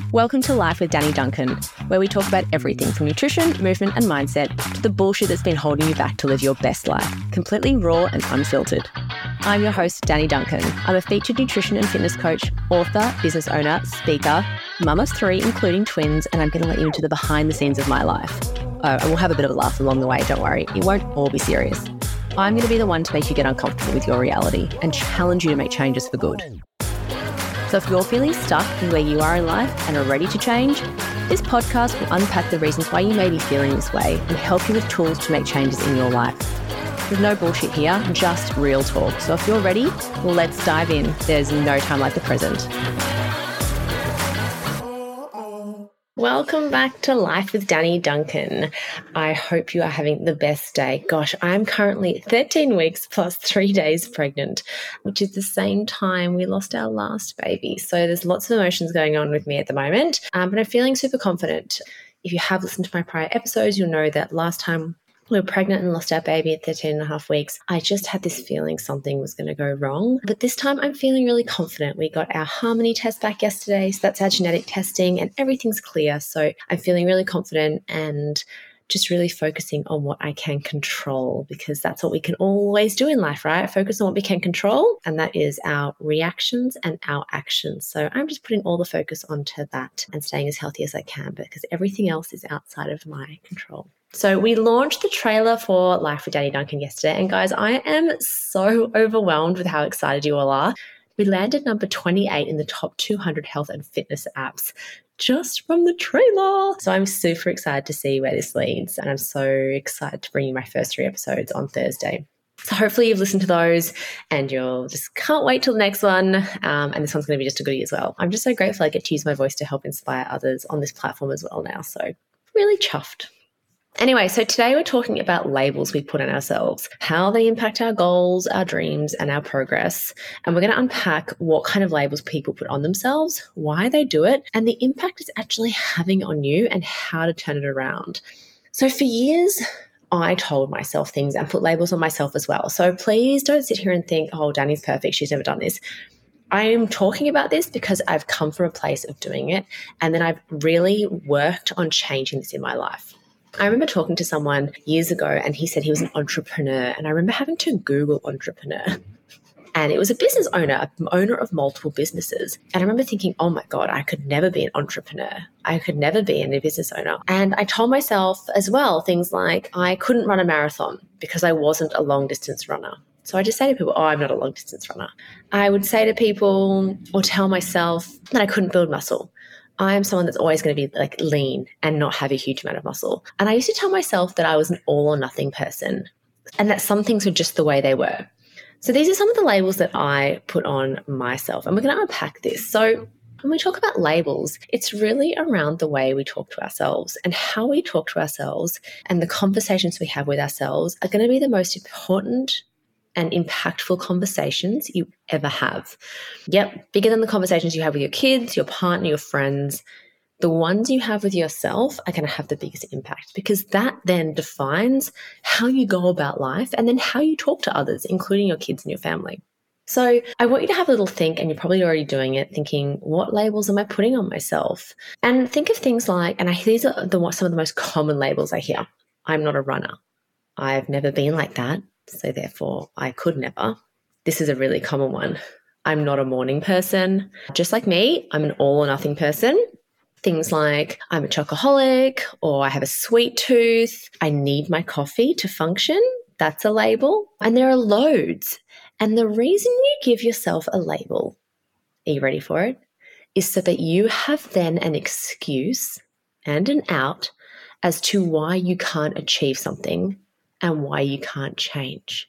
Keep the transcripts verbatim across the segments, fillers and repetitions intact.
Welcome to Life with Danny Duncan, where we talk about everything from nutrition, movement and mindset to the bullshit that's been holding you back to live your best life, completely raw and unfiltered. I'm your host, Danny Duncan. I'm a featured nutrition and fitness coach, author, business owner, speaker, mum of three, including twins, and I'm going to let you into the behind the scenes of my life. Oh, and we'll have a bit of a laugh along the way, don't worry. It won't all be serious. I'm going to be the one to make you get uncomfortable with your reality and challenge you to make changes for good. So if you're feeling stuck in where you are in life and are ready to change, this podcast will unpack the reasons why you may be feeling this way and help you with tools to make changes in your life. There's no bullshit here, just real talk. So if you're ready, let's dive in. There's no time like the present. Welcome back to Life with Danny Duncan. I hope you are having the best day. Gosh, I'm currently thirteen weeks plus three days pregnant, which is the same time we lost our last baby. So there's lots of emotions going on with me at the moment, um, but I'm feeling super confident. If you have listened to my prior episodes, you'll know that last time we were pregnant and lost our baby at thirteen and a half weeks. I just had this feeling something was going to go wrong. But this time I'm feeling really confident. We got our Harmony test back yesterday. So that's our genetic testing and everything's clear. So I'm feeling really confident and just really focusing on what I can control, because that's what we can always do in life, right? Focus on what we can control, and that is our reactions and our actions. So I'm just putting all the focus onto that and staying as healthy as I can, because everything else is outside of my control. So we launched the trailer for Life with Danny Duncan yesterday, and guys, I am so overwhelmed with how excited you all are. We landed number twenty-eight in the top two hundred health and fitness apps just from the trailer. So I'm super excited to see where this leads, and I'm so excited to bring you my first three episodes on Thursday. So hopefully you've listened to those and you'll just can't wait till the next one. Um, and this one's going to be just a goodie as well. I'm just so grateful I get to use my voice to help inspire others on this platform as well now. So really chuffed. Anyway, so today we're talking about labels we put on ourselves, how they impact our goals, our dreams, and our progress. And we're going to unpack what kind of labels people put on themselves, why they do it, and the impact it's actually having on you and how to turn it around. So for years, I told myself things and put labels on myself as well. So please don't sit here and think, oh, Danny's perfect, she's never done this. I'm talking about this because I've come from a place of doing it, and then I've really worked on changing this in my life. I remember talking to someone years ago and he said he was an entrepreneur, and I remember having to Google entrepreneur, and it was a business owner, an owner of multiple businesses. And I remember thinking, oh my God, I could never be an entrepreneur. I could never be a business owner. And I told myself as well things like I couldn't run a marathon because I wasn't a long distance runner. So I just say to people, oh, I'm not a long distance runner. I would say to people or tell myself that I couldn't build muscle. I am someone that's always going to be like lean and not have a huge amount of muscle. And I used to tell myself that I was an all or nothing person and that some things were just the way they were. So these are some of the labels that I put on myself, and we're going to unpack this. So when we talk about labels, it's really around the way we talk to ourselves, and how we talk to ourselves and the conversations we have with ourselves are going to be the most important and impactful conversations you ever have. Yep, bigger than the conversations you have with your kids, your partner, your friends. The ones you have with yourself are going to have the biggest impact, because that then defines how you go about life and then how you talk to others, including your kids and your family. So I want you to have a little think, and you're probably already doing it, thinking, what labels am I putting on myself? And think of things like, and I, these are the, some of the most common labels I hear. I'm not a runner. I've never been like that, so therefore I could never. This is a really common one. I'm not a morning person. Just like me, I'm an all or nothing person. Things like I'm a chocoholic, or I have a sweet tooth. I need my coffee to function. That's a label. And there are loads. And the reason you give yourself a label, are you ready for it, is so that you have then an excuse and an out as to why you can't achieve something and why you can't change.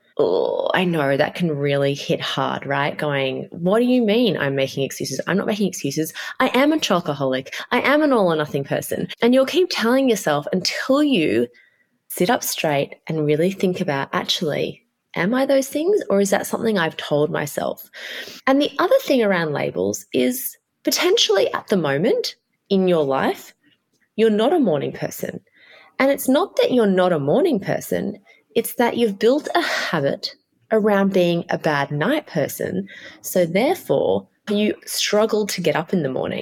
Oh, I know that can really hit hard, right? Going, what do you mean I'm making excuses? I'm not making excuses. I am a chocoholic. I am an all or nothing person. And you'll keep telling yourself until you sit up straight and really think about, actually, am I those things, or is that something I've told myself? And the other thing around labels is potentially at the moment in your life, you're not a morning person. And it's not that you're not a morning person, it's that you've built a habit around being a bad night person. So therefore, you struggle to get up in the morning.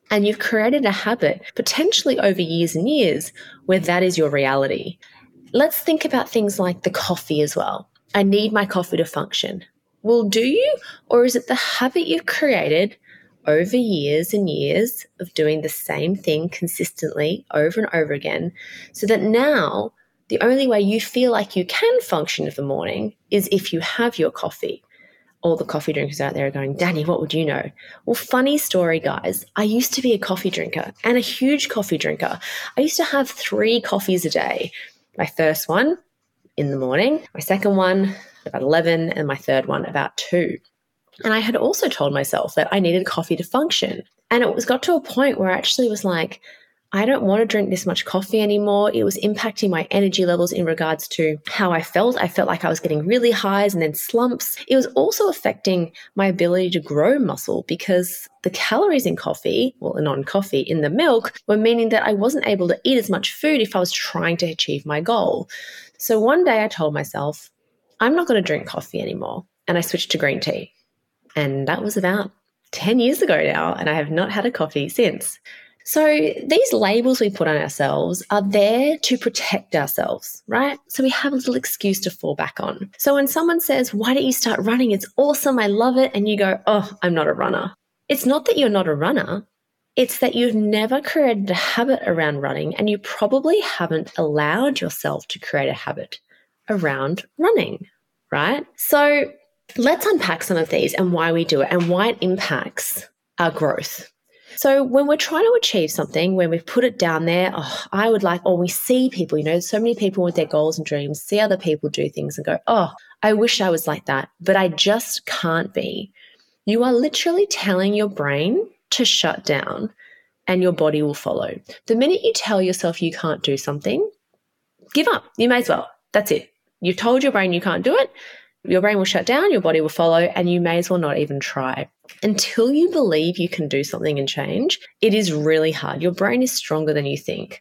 And you've created a habit, potentially over years and years, where that is your reality. Let's think about things like the coffee as well. I need my coffee to function. Well, do you? Or is it the habit you've created over years and years of doing the same thing consistently over and over again, so that now the only way you feel like you can function in the morning is if you have your coffee? All the coffee drinkers out there are going, Danny, what would you know? Well, funny story, guys. I used to be a coffee drinker and a huge coffee drinker. I used to have three coffees a day. My first one in the morning, my second one about eleven, and my third one about two. And I had also told myself that I needed coffee to function. And it was got to a point where I actually was like, I don't want to drink this much coffee anymore. It was impacting my energy levels in regards to how I felt. I felt like I was getting really highs and then slumps. It was also affecting my ability to grow muscle because the calories in coffee, well, non-coffee, in the milk were meaning that I wasn't able to eat as much food if I was trying to achieve my goal. So one day I told myself, I'm not going to drink coffee anymore. And I switched to green tea. And that was about ten years ago now, and I have not had a coffee since. So these labels we put on ourselves are there to protect ourselves, right? So we have a little excuse to fall back on. So when someone says, why don't you start running? It's awesome. I love it. And you go, oh, I'm not a runner. It's not that you're not a runner. It's that you've never created a habit around running, and you probably haven't allowed yourself to create a habit around running, right? So let's unpack some of these and why we do it and why it impacts our growth. So when we're trying to achieve something, when we've put it down there, oh, I would like, or we see people, you know, so many people with their goals and dreams, see other people do things and go, oh, I wish I was like that, but I just can't be. You are literally telling your brain to shut down and your body will follow. The minute you tell yourself you can't do something, give up. You may as well. That's it. You've told your brain you can't do it. Your brain will shut down, your body will follow, and you may as well not even try. Until you believe you can do something and change, it is really hard. Your brain is stronger than you think.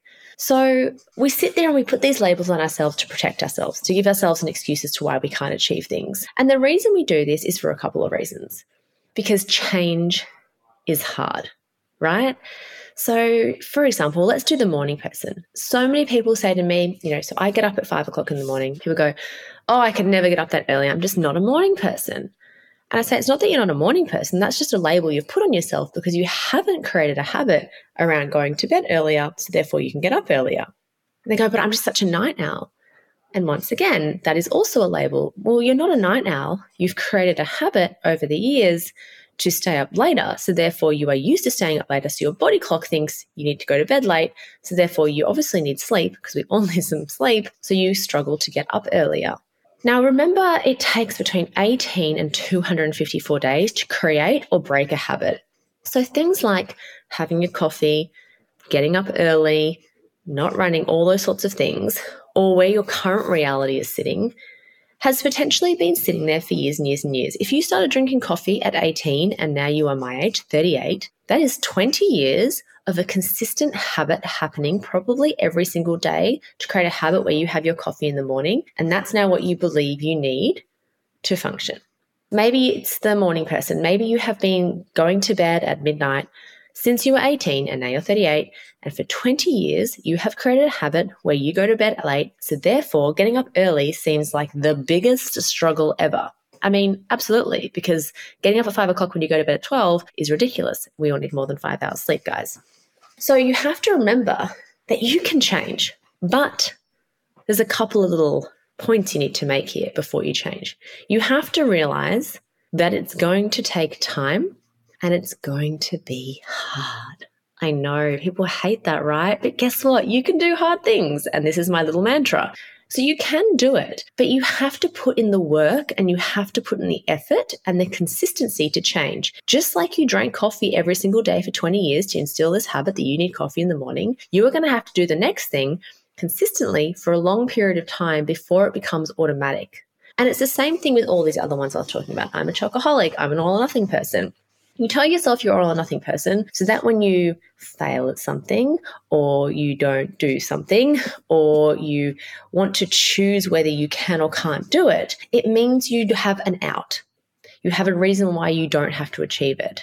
So we sit there and we put these labels on ourselves to protect ourselves, to give ourselves an excuse as to why we can't achieve things. And the reason we do this is for a couple of reasons. Because change is hard, right? So, for example, let's do the morning person. So many people say to me, you know, so I get up at five o'clock in the morning. People go, oh, I could never get up that early. I'm just not a morning person. And I say, it's not that you're not a morning person. That's just a label you've put on yourself because you haven't created a habit around going to bed earlier, so therefore you can get up earlier. And they go, but I'm just such a night owl. And once again, that is also a label. Well, you're not a night owl. You've created a habit over the years to stay up later. So therefore you are used to staying up later. So your body clock thinks you need to go to bed late. So therefore you obviously need sleep because we all need some sleep. So you struggle to get up earlier. Now remember, it takes between eighteen and two hundred fifty-four days to create or break a habit. So things like having your coffee, getting up early, not running, all those sorts of things, or where your current reality is sitting, has potentially been sitting there for years and years and years. If you started drinking coffee at eighteen and now you are my age, thirty-eight, that is twenty years of a consistent habit happening probably every single day to create a habit where you have your coffee in the morning. And that's now what you believe you need to function. Maybe it's the morning person. Maybe you have been going to bed at midnight since you were eighteen and now you're thirty-eight. And for twenty years, you have created a habit where you go to bed late. So therefore, getting up early seems like the biggest struggle ever. I mean, absolutely, because getting up at five o'clock when you go to bed at twelve is ridiculous. We all need more than five hours sleep, guys. So you have to remember that you can change, but there's a couple of little points you need to make here before you change. You have to realize that it's going to take time and it's going to be hard. I know people hate that, right? But guess what? You can do hard things. And this is my little mantra. So you can do it, but you have to put in the work and you have to put in the effort and the consistency to change. Just like you drank coffee every single day for twenty years to instill this habit that you need coffee in the morning, you are going to have to do the next thing consistently for a long period of time before it becomes automatic. And it's the same thing with all these other ones I was talking about. I'm a chocoholic. I'm an all or nothing person. You tell yourself you're all or nothing person so that when you fail at something or you don't do something or you want to choose whether you can or can't do it, it means you have an out. You have a reason why you don't have to achieve it.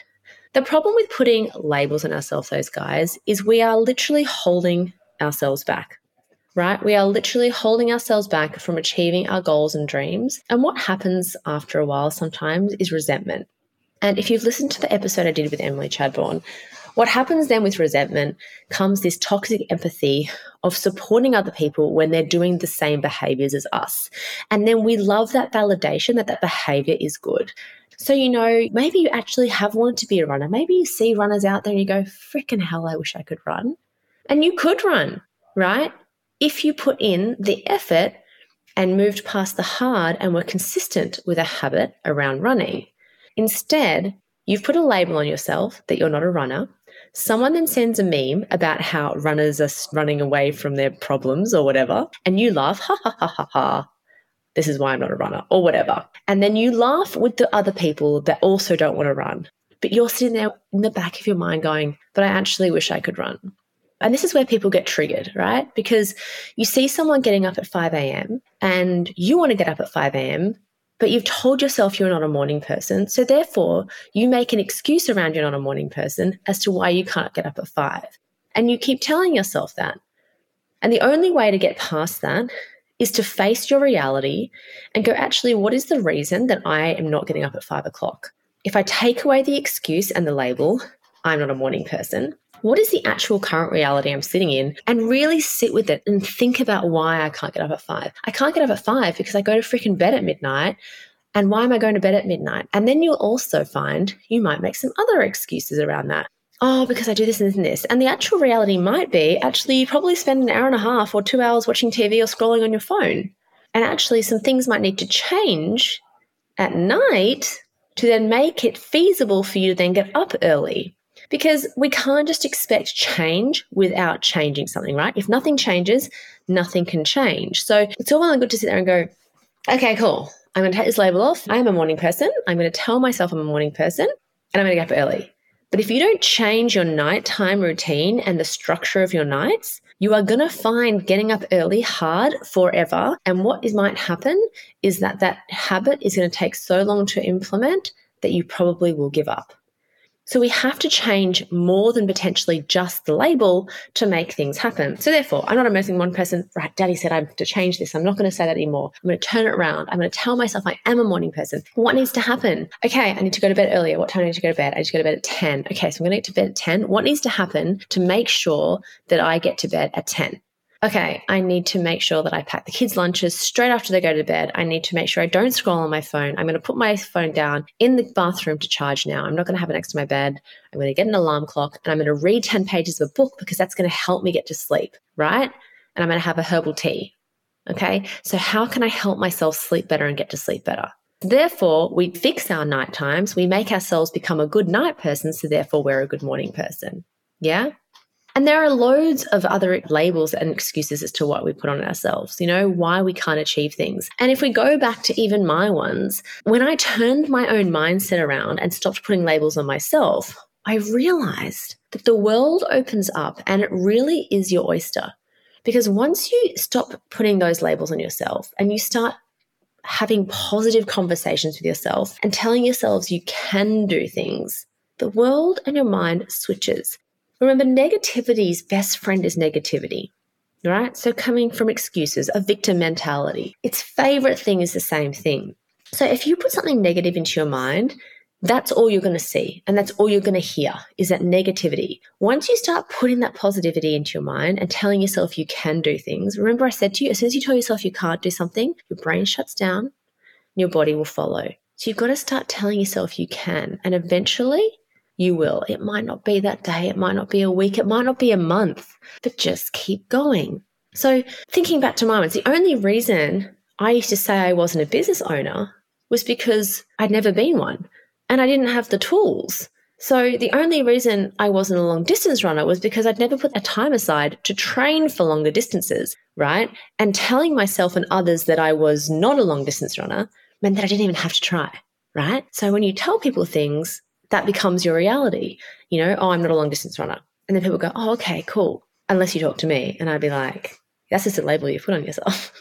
The problem with putting labels on ourselves, those guys, is we are literally holding ourselves back, right? We are literally holding ourselves back from achieving our goals and dreams. And what happens after a while sometimes is resentment. And if you've listened to the episode I did with Emily Chadbourne, what happens then with resentment comes this toxic empathy of supporting other people when they're doing the same behaviors as us. And then we love that validation that that behavior is good. So, you know, maybe you actually have wanted to be a runner. Maybe you see runners out there and you go, freaking hell, I wish I could run. And you could run, right? If you put in the effort and moved past the hard and were consistent with a habit around running. Instead, you've put a label on yourself that you're not a runner. Someone then sends a meme about how runners are running away from their problems or whatever, and you laugh, ha, ha, ha, ha, ha. This is why I'm not a runner or whatever. And then you laugh with the other people that also don't want to run. But you're sitting there in the back of your mind going, but I actually wish I could run. And this is where people get triggered, right? Because you see someone getting up at five a.m. and you want to get up at five a.m., but you've told yourself you're not a morning person. So therefore, you make an excuse around you're not a morning person as to why you can't get up at five. And you keep telling yourself that. And the only way to get past that is to face your reality and go, actually, what is the reason that I am not getting up at five o'clock? If I take away the excuse and the label, I'm not a morning person, what is the actual current reality I'm sitting in? And really sit with it and think about why I can't get up at five. I can't get up at five because I go to freaking bed at midnight. And why am I going to bed at midnight? And then you'll also find you might make some other excuses around that. Oh, because I do this and this and this. And the actual reality might be actually you probably spend an hour and a half or two hours watching T V or scrolling on your phone. And actually some things might need to change at night to then make it feasible for you to then get up early. Because we can't just expect change without changing something, right? If nothing changes, nothing can change. So it's all well and good to sit there and go, okay, cool. I'm going to take this label off. I'm a morning person. I'm going to tell myself I'm a morning person and I'm going to get up early. But if you don't change your nighttime routine and the structure of your nights, you are going to find getting up early hard forever. And what is, might happen is that that habit is going to take so long to implement that you probably will give up. So we have to change more than potentially just the label to make things happen. So therefore, I'm not a morning one person. Right, Daddy said I have to change this. I'm not going to say that anymore. I'm going to turn it around. I'm going to tell myself I am a morning person. What needs to happen? Okay, I need to go to bed earlier. What time do I need to go to bed? I need to go to bed at ten. Okay, so I'm going to get to bed at ten. What needs to happen to make sure that I get to bed at ten? Okay, I need to make sure that I pack the kids' lunches straight after they go to bed. I need to make sure I don't scroll on my phone. I'm going to put my phone down in the bathroom to charge now. I'm not going to have it next to my bed. I'm going to get an alarm clock and I'm going to read ten pages of a book because that's going to help me get to sleep, right? And I'm going to have a herbal tea. Okay, so how can I help myself sleep better and get to sleep better? Therefore, we fix our night times. We make ourselves become a good night person, so therefore we're a good morning person. Yeah? And there are loads of other labels and excuses as to what we put on ourselves, you know, why we can't achieve things. And if we go back to even my ones, when I turned my own mindset around and stopped putting labels on myself, I realized that the world opens up and it really is your oyster. Because once you stop putting those labels on yourself and you start having positive conversations with yourself and telling yourselves you can do things, the world and your mind switches. Remember, negativity's best friend is negativity, right? So coming from excuses, a victim mentality, its favorite thing is the same thing. So if you put something negative into your mind, that's all you're going to see. And that's all you're going to hear is that negativity. Once you start putting that positivity into your mind and telling yourself you can do things, remember I said to you, as soon as you tell yourself you can't do something, your brain shuts down and your body will follow. So you've got to start telling yourself you can. And eventually, you will. It might not be that day. It might not be a week. It might not be a month, but just keep going. So thinking back to moments, the only reason I used to say I wasn't a business owner was because I'd never been one and I didn't have the tools. So the only reason I wasn't a long distance runner was because I'd never put a time aside to train for longer distances, right? And telling myself and others that I was not a long distance runner meant that I didn't even have to try, right? So when you tell people things, that becomes your reality. You know, oh, I'm not a long distance runner. And then people go, oh, okay, cool. Unless you talk to me. And I'd be like, that's just a label you put on yourself.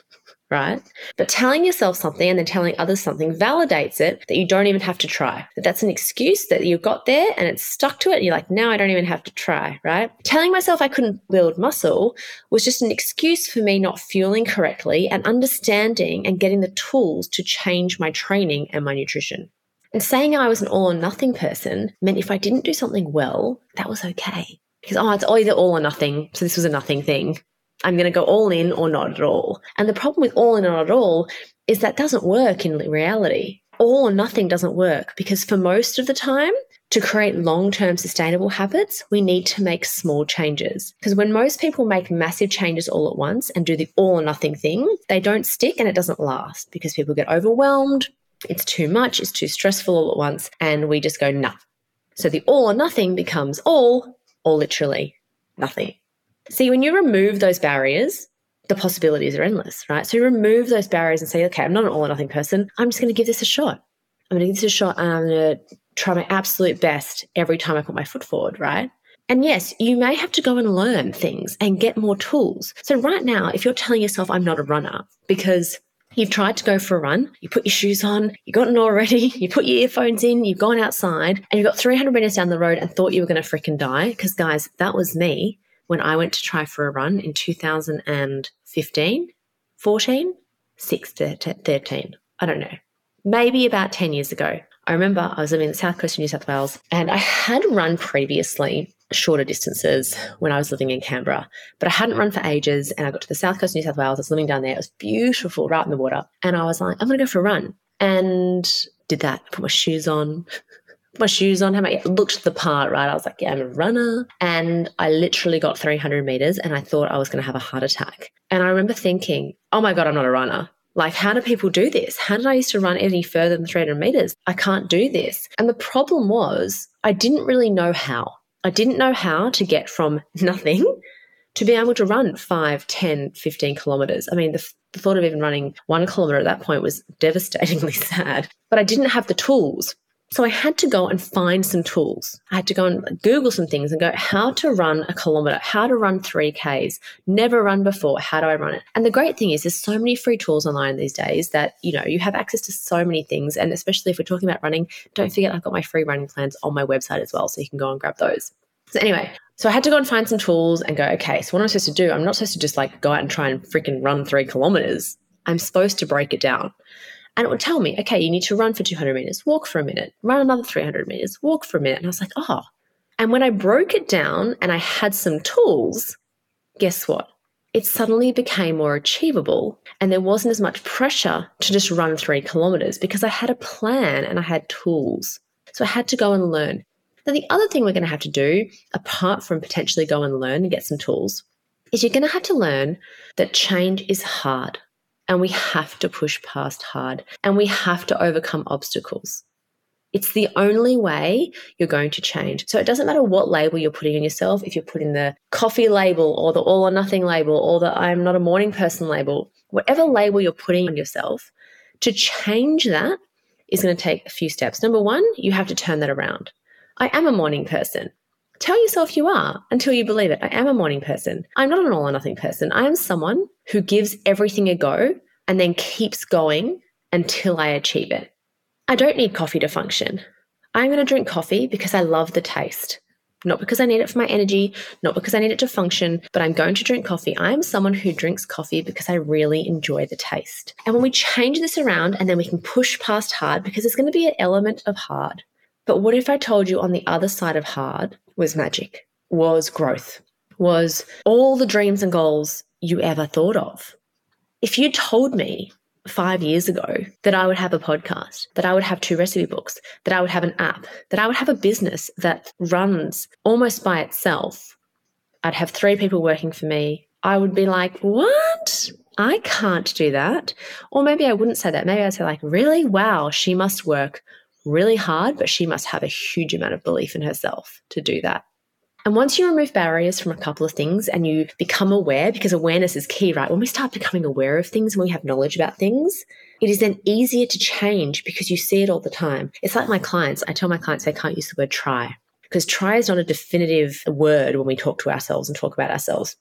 right? But telling yourself something and then telling others something validates it that you don't even have to try. That that's an excuse that you got there and it's stuck to it. And you're like, now I don't even have to try, right? Telling myself I couldn't build muscle was just an excuse for me not fueling correctly and understanding and getting the tools to change my training and my nutrition. And saying I was an all or nothing person meant if I didn't do something well, that was okay. Because, oh, it's either all or nothing. So this was a nothing thing. I'm going to go all in or not at all. And the problem with all in or not at all is that doesn't work in reality. All or nothing doesn't work because for most of the time, to create long-term sustainable habits, we need to make small changes. Because when most people make massive changes all at once and do the all or nothing thing, they don't stick and it doesn't last because people get overwhelmed. It's too much. It's too stressful all at once. And we just go, nah. So the all or nothing becomes all or literally nothing. See, when you remove those barriers, the possibilities are endless, right? So you remove those barriers and say, okay, I'm not an all or nothing person. I'm just going to give this a shot. I'm going to give this a shot and I'm going to try my absolute best every time I put my foot forward, right? And yes, you may have to go and learn things and get more tools. So right now, if you're telling yourself I'm not a runner because you've tried to go for a run, you put your shoes on, you've gotten all ready, you put your earphones in, you've gone outside and you've got three hundred meters down the road and thought you were going to freaking die. Because guys, that was me when I went to try for a run in two thousand fifteen, fourteen, six to thirteen. I don't know. Maybe about ten years ago. I remember I was living in the south coast of New South Wales and I had run previously shorter distances when I was living in Canberra, but I hadn't run for ages and I got to the south coast of New South Wales. I was living down there. It was beautiful, right in the water. And I was like, I'm going to go for a run. And did that. Put my shoes on. my shoes on, how I looked the part, right? I was like, yeah, I'm a runner. And I literally got three hundred meters and I thought I was going to have a heart attack. And I remember thinking, oh my God, I'm not a runner. Like, how do people do this? How did I used to run any further than three hundred meters? I can't do this. And the problem was I didn't really know how. I didn't know how to get from nothing to be able to run five, ten, fifteen kilometers. I mean, the, the thought of even running one kilometer at that point was devastatingly sad, but I didn't have the tools. So I had to go and find some tools. I had to go and Google some things and go, how to run a kilometer, how to run three Ks, never run before, how do I run it? And the great thing is there's so many free tools online these days that, you know, you have access to so many things. And especially if we're talking about running, don't forget I've got my free running plans on my website as well, so you can go and grab those. So anyway, so I had to go and find some tools and go, okay, so what am I supposed to do? I'm not supposed to just like go out and try and freaking run three kilometers. I'm supposed to break it down. And it would tell me, okay, you need to run for two hundred meters, walk for a minute, run another three hundred meters, walk for a minute. And I was like, oh. And when I broke it down and I had some tools, guess what? It suddenly became more achievable and there wasn't as much pressure to just run three kilometers because I had a plan and I had tools. So I had to go and learn. Now, the other thing we're going to have to do, apart from potentially go and learn and get some tools, is you're going to have to learn that change is hard. And we have to push past hard and we have to overcome obstacles. It's the only way you're going to change. So it doesn't matter what label you're putting on yourself, if you're putting the coffee label or the all or nothing label or the I'm not a morning person label, whatever label you're putting on yourself, to change that is going to take a few steps. Number one, you have to turn that around. I am a morning person. Tell yourself you are until you believe it. I am a morning person. I'm not an all or nothing person. I am someone who gives everything a go and then keeps going until I achieve it. I don't need coffee to function. I'm going to drink coffee because I love the taste. Not because I need it for my energy, not because I need it to function, but I'm going to drink coffee. I am someone who drinks coffee because I really enjoy the taste. And when we change this around and then we can push past hard, because there's going to be an element of hard. But what if I told you on the other side of hard was magic, was growth, was all the dreams and goals you ever thought of? If you told me five years ago that I would have a podcast, that I would have two recipe books, that I would have an app, that I would have a business that runs almost by itself, I'd have three people working for me, I would be like, what? I can't do that. Or maybe I wouldn't say that. Maybe I'd say like, really? Wow, she must work really hard, but she must have a huge amount of belief in herself to do that. And once you remove barriers from a couple of things and you become aware, because awareness is key, right? When we start becoming aware of things, when we have knowledge about things, it is then easier to change because you see it all the time. It's like my clients. I tell my clients they can't use the word try because try is not a definitive word when we talk to ourselves and talk about ourselves.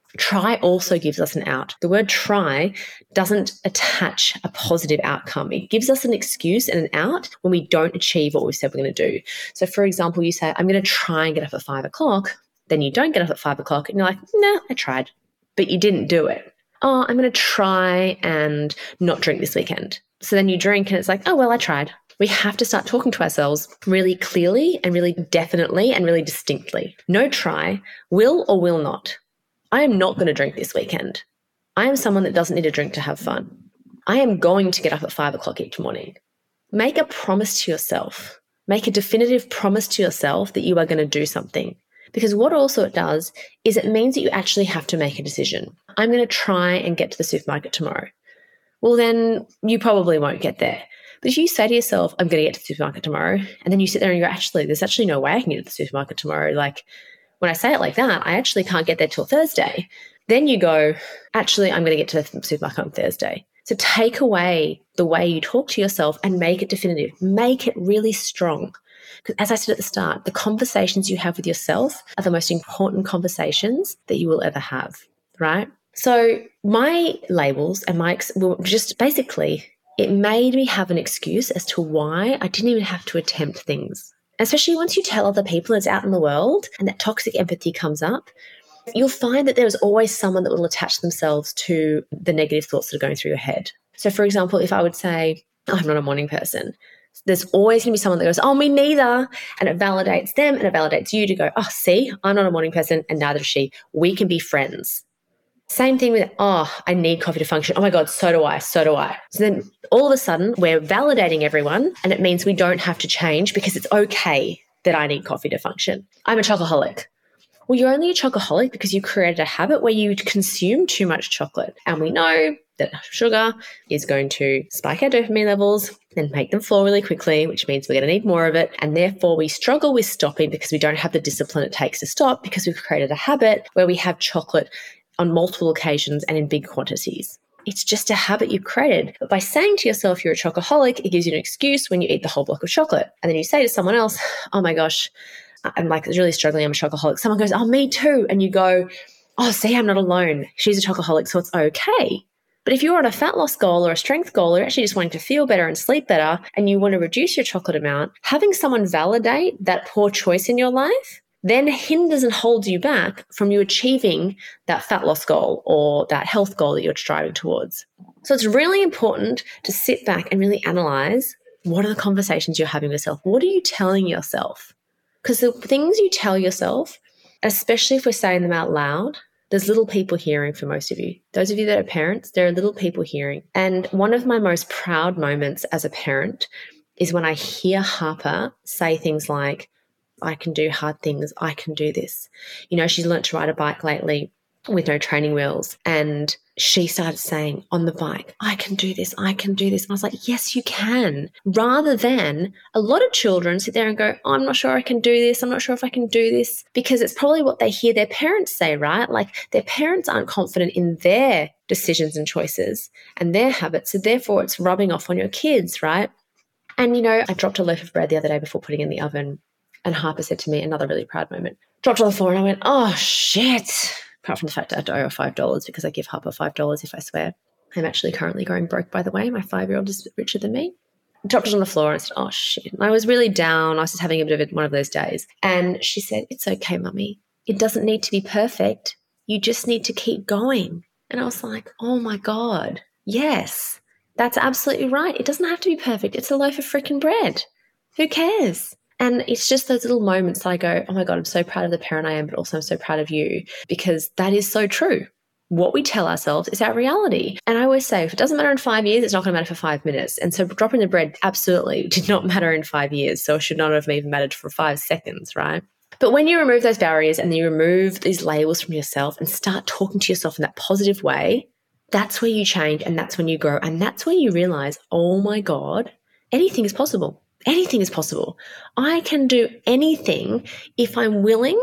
Try also gives us an out. The word try doesn't attach a positive outcome. It gives us an excuse and an out when we don't achieve what we said we're going to do. So for example, you say, I'm going to try and get up at five o'clock. Then you don't get up at five o'clock and you're like, nah, I tried, but you didn't do it. Oh, I'm going to try and not drink this weekend. So then you drink and it's like, oh, well, I tried. We have to start talking to ourselves really clearly and really definitely and really distinctly. No try, will or will not. I am not going to drink this weekend. I am someone that doesn't need a drink to have fun. I am going to get up at five o'clock each morning. Make a promise to yourself. Make a definitive promise to yourself that you are going to do something. Because what also it does is it means that you actually have to make a decision. I'm going to try and get to the supermarket tomorrow. Well, then you probably won't get there. But if you say to yourself, I'm going to get to the supermarket tomorrow, and then you sit there and you go, actually, there's actually no way I can get to the supermarket tomorrow. Like, when I say it like that, I actually can't get there till Thursday. Then you go, actually, I'm going to get to the supermarket on Thursday. So take away the way you talk to yourself and make it definitive. Make it really strong. Because as I said at the start, the conversations you have with yourself are the most important conversations that you will ever have, right? So my labels and my ex- well, just basically, it made me have an excuse as to why I didn't even have to attempt things. Especially once you tell other people it's out in the world and that toxic empathy comes up, you'll find that there's always someone that will attach themselves to the negative thoughts that are going through your head. So for example, if I would say, oh, I'm not a morning person, there's always going to be someone that goes, oh, me neither. And it validates them and it validates you to go, oh, see, I'm not a morning person and neither is she. We can be friends. Same thing with, oh, I need coffee to function. Oh my God, so do I, so do I. So then all of a sudden we're validating everyone and it means we don't have to change because it's okay that I need coffee to function. I'm a chocoholic. Well, you're only a chocoholic because you created a habit where you consume too much chocolate. And we know that sugar is going to spike our dopamine levels and make them fall really quickly, which means we're going to need more of it. And therefore we struggle with stopping because we don't have the discipline it takes to stop because we've created a habit where we have chocolate on multiple occasions and in big quantities. It's just a habit you've created. But by saying to yourself you're a chocoholic, it gives you an excuse when you eat the whole block of chocolate. And then you say to someone else, oh my gosh, I'm like really struggling, I'm a chocoholic. Someone goes, oh, me too. And you go, oh, see, I'm not alone. She's a chocoholic, so it's okay. But if you're on a fat loss goal or a strength goal or actually just wanting to feel better and sleep better and you want to reduce your chocolate amount, having someone validate that poor choice in your life then hinders and holds you back from you achieving that fat loss goal or that health goal that you're striving towards. So it's really important to sit back and really analyze what are the conversations you're having with yourself? What are you telling yourself? Because the things you tell yourself, especially if we're saying them out loud, there's little people hearing for most of you. Those of you that are parents, there are little people hearing. And one of my most proud moments as a parent is when I hear Harper say things like, I can do hard things. I can do this. You know, she's learnt to ride a bike lately with no training wheels. And she started saying on the bike, I can do this. I can do this. And I was like, yes, you can. Rather than a lot of children sit there and go, oh, I'm not sure I can do this. I'm not sure if I can do this, because it's probably what they hear their parents say, right? Like their parents aren't confident in their decisions and choices and their habits. So therefore it's rubbing off on your kids, right? And, you know, I dropped a loaf of bread the other day before putting it in the oven. And Harper said to me, another really proud moment, dropped on the floor and I went, oh, shit. Apart from the fact that I had to owe her five dollars because I give Harper five dollars if I swear. I'm actually currently going broke, by the way. My five-year-old is richer than me. I dropped it on the floor and I said, oh, shit. And I was really down. I was just having a bit of one of those days. And she said, it's okay, Mummy. It doesn't need to be perfect. You just need to keep going. And I was like, oh, my God. Yes, that's absolutely right. It doesn't have to be perfect. It's a loaf of freaking bread. Who cares? And it's just those little moments that I go, oh my God, I'm so proud of the parent I am, but also I'm so proud of you, because that is so true. What we tell ourselves is our reality. And I always say, if it doesn't matter in five years, it's not going to matter for five minutes. And so dropping the bread absolutely did not matter in five years. So it should not have even mattered for five seconds, right? But when you remove those barriers and you remove these labels from yourself and start talking to yourself in that positive way, that's where you change and that's when you grow. And that's when you realize, oh my God, anything is possible. Anything is possible. I can do anything if I'm willing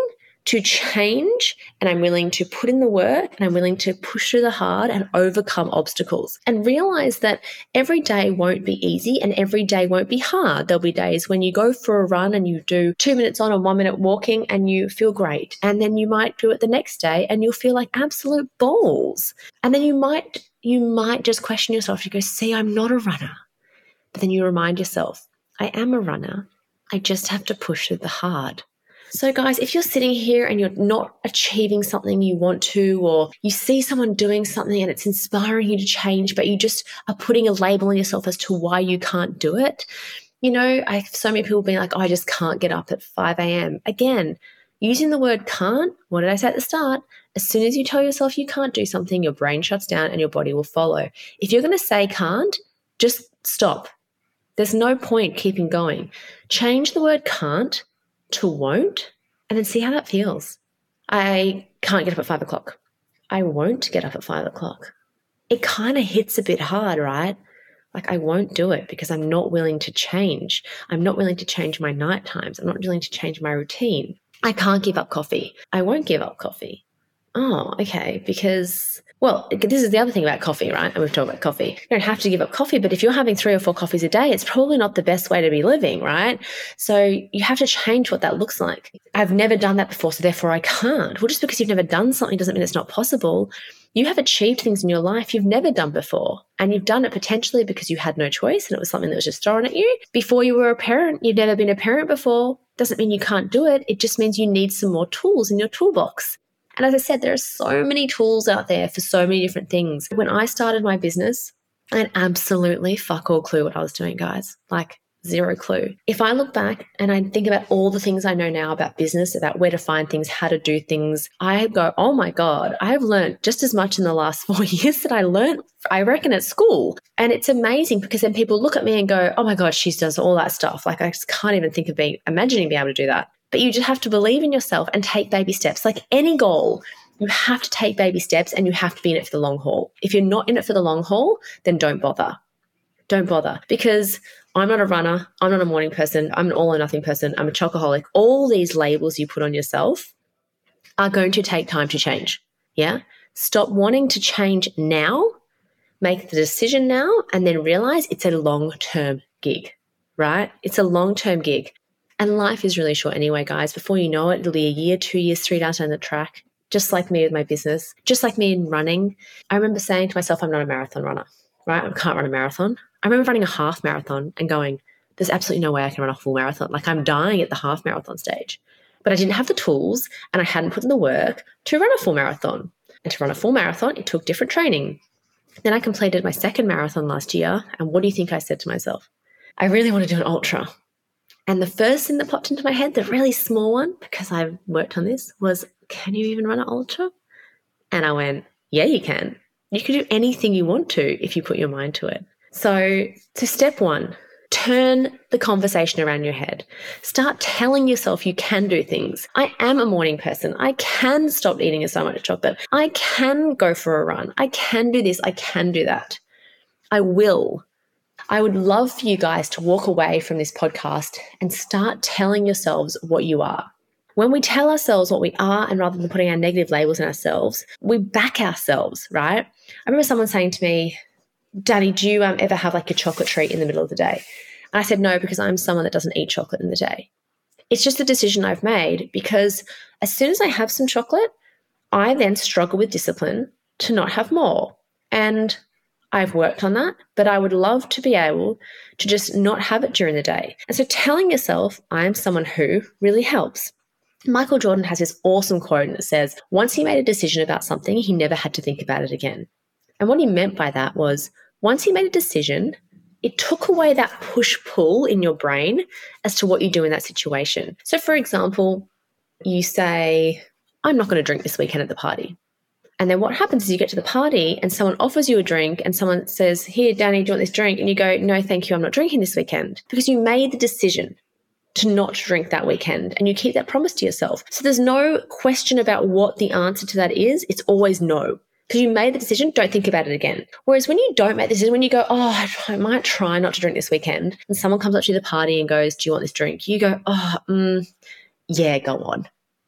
to change, and I'm willing to put in the work, and I'm willing to push through the hard and overcome obstacles, and realize that every day won't be easy and every day won't be hard. There'll be days when you go for a run and you do two minutes on and one minute walking and you feel great. And then you might do it the next day and you'll feel like absolute balls. And then you might, you might just question yourself. You go, see, I'm not a runner. But then you remind yourself, I am a runner. I just have to push through the hard. So guys, if you're sitting here and you're not achieving something you want to, or you see someone doing something and it's inspiring you to change, but you just are putting a label on yourself as to why you can't do it. You know, I have so many people being like, oh, I just can't get up at five a.m. Again, using the word can't, what did I say at the start? As soon as you tell yourself you can't do something, your brain shuts down and your body will follow. If you're going to say can't, just stop. There's no point keeping going. Change the word can't to won't, and then see how that feels. I can't get up at five o'clock. I won't get up at five o'clock. It kind of hits a bit hard, right? Like I won't do it because I'm not willing to change. I'm not willing to change my night times. I'm not willing to change my routine. I can't give up coffee. I won't give up coffee. Oh, okay, because, well, this is the other thing about coffee, right? And we've talked about coffee. You don't have to give up coffee, but if you're having three or four coffees a day, it's probably not the best way to be living, right? So you have to change what that looks like. I've never done that before, so therefore I can't. Well, just because you've never done something doesn't mean it's not possible. You have achieved things in your life you've never done before, and you've done it potentially because you had no choice and it was something that was just thrown at you. Before you were a parent, you've never been a parent before. Doesn't mean you can't do it. It just means you need some more tools in your toolbox. And as I said, there are so many tools out there for so many different things. When I started my business, I had absolutely fuck all clue what I was doing, guys. Like zero clue. If I look back and I think about all the things I know now about business, about where to find things, how to do things, I go, oh my God, I've learned just as much in the last four years that I learned, I reckon, at school. And it's amazing because then people look at me and go, oh my God, she does all that stuff. Like I just can't even think of being, imagining being able to do that. But you just have to believe in yourself and take baby steps. Like any goal, you have to take baby steps and you have to be in it for the long haul. If you're not in it for the long haul, then don't bother. Don't bother, because I'm not a runner. I'm not a morning person. I'm an all or nothing person. I'm a chocoholic. All these labels you put on yourself are going to take time to change. Yeah. Stop wanting to change now, make the decision now, and then realize it's a long-term gig, right? It's a long-term gig. And life is really short anyway, guys. Before you know it, it'll be a year, two years, three down the track, just like me with my business, just like me in running. I remember saying to myself, I'm not a marathon runner, right? I can't run a marathon. I remember running a half marathon and going, there's absolutely no way I can run a full marathon. Like I'm dying at the half marathon stage. But I didn't have the tools and I hadn't put in the work to run a full marathon. And to run a full marathon, it took different training. Then I completed my second marathon last year. And what do you think I said to myself? I really want to do an ultra. And the first thing that popped into my head, the really small one, because I've worked on this, was, can you even run an ultra? And I went, yeah, you can. You can do anything you want to if you put your mind to it. So, so step one, turn the conversation around your head. Start telling yourself you can do things. I am a morning person. I can stop eating so much chocolate. I can go for a run. I can do this. I can do that. I will. I would love for you guys to walk away from this podcast and start telling yourselves what you are. When we tell ourselves what we are, and rather than putting our negative labels on ourselves, we back ourselves, right? I remember someone saying to me, Danny, do you um, ever have like a chocolate treat in the middle of the day? And I said, no, because I'm someone that doesn't eat chocolate in the day. It's just a decision I've made, because as soon as I have some chocolate, I then struggle with discipline to not have more. And I've worked on that, but I would love to be able to just not have it during the day. And so telling yourself, I am someone who, really helps. Michael Jordan has this awesome quote that says, once he made a decision about something, he never had to think about it again. And what he meant by that was, once he made a decision, it took away that push-pull in your brain as to what you do in that situation. So for example, you say, I'm not going to drink this weekend at the party. And then what happens is you get to the party and someone offers you a drink and someone says, here, Danny, do you want this drink? And you go, no, thank you, I'm not drinking this weekend. Because you made the decision to not drink that weekend and you keep that promise to yourself. So there's no question about what the answer to that is. It's always no. Because you made the decision, don't think about it again. Whereas when you don't make the decision, when you go, oh, I might try not to drink this weekend, and someone comes up to the party and goes, do you want this drink? You go, oh, mm, yeah, go on.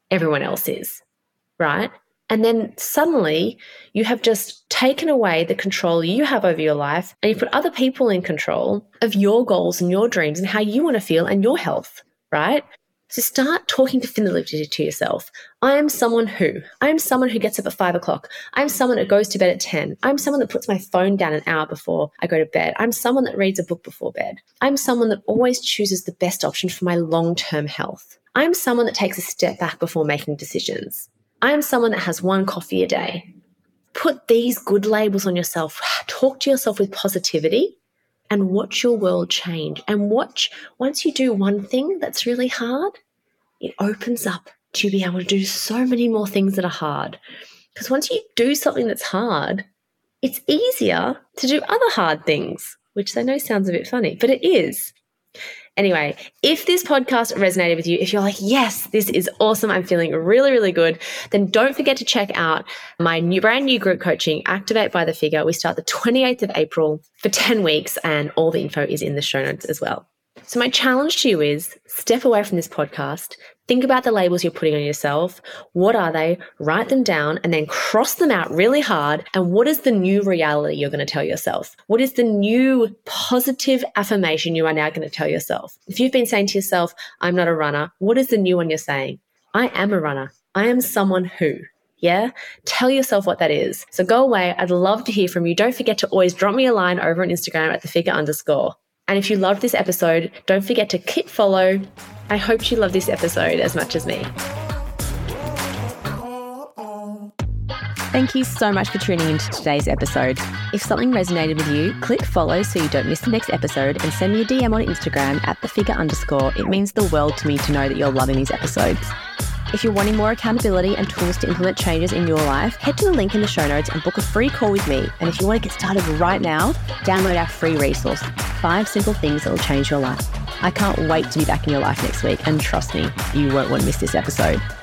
everyone else is, right? And then suddenly you have just taken away the control you have over your life and you put other people in control of your goals and your dreams and how you want to feel and your health, right? So start talking definitively to yourself. I am someone who, I am someone who gets up at five o'clock. I'm someone that goes to bed at ten. I'm someone that puts my phone down an hour before I go to bed. I'm someone that reads a book before bed. I'm someone that always chooses the best option for my long-term health. I'm someone that takes a step back before making decisions. I am someone that has one coffee a day. Put these good labels on yourself. Talk to yourself with positivity and watch your world change. And watch, once you do one thing that's really hard, it opens up to be able to do so many more things that are hard. Because once you do something that's hard, it's easier to do other hard things, which I know sounds a bit funny, but it is. Anyway, if this podcast resonated with you, if you're like, yes, this is awesome, I'm feeling really, really good, then don't forget to check out my new brand new group coaching, Activate by the Figure. We start the twenty-eighth of April for ten weeks and all the info is in the show notes as well. So my challenge to you is step away from this podcast, think about the labels you're putting on yourself. What are they? Write them down and then cross them out really hard. And what is the new reality you're going to tell yourself? What is the new positive affirmation you are now going to tell yourself? If you've been saying to yourself, I'm not a runner, what is the new one you're saying? I am a runner. I am someone who. Yeah? Tell yourself what that is. So go away. I'd love to hear from you. Don't forget to always drop me a line over on Instagram at the figure underscore. And if you loved this episode, don't forget to click follow. I hope you love this episode as much as me. Thank you so much for tuning into today's episode. If something resonated with you, click follow so you don't miss the next episode and send me a D M on Instagram at the figure underscore. It means the world to me to know that you're loving these episodes. If you're wanting more accountability and tools to implement changes in your life, head to the link in the show notes and book a free call with me. And if you want to get started right now, download our free resource, Five Simple Things That Will Change Your Life. I can't wait to be back in your life next week. And trust me, you won't want to miss this episode.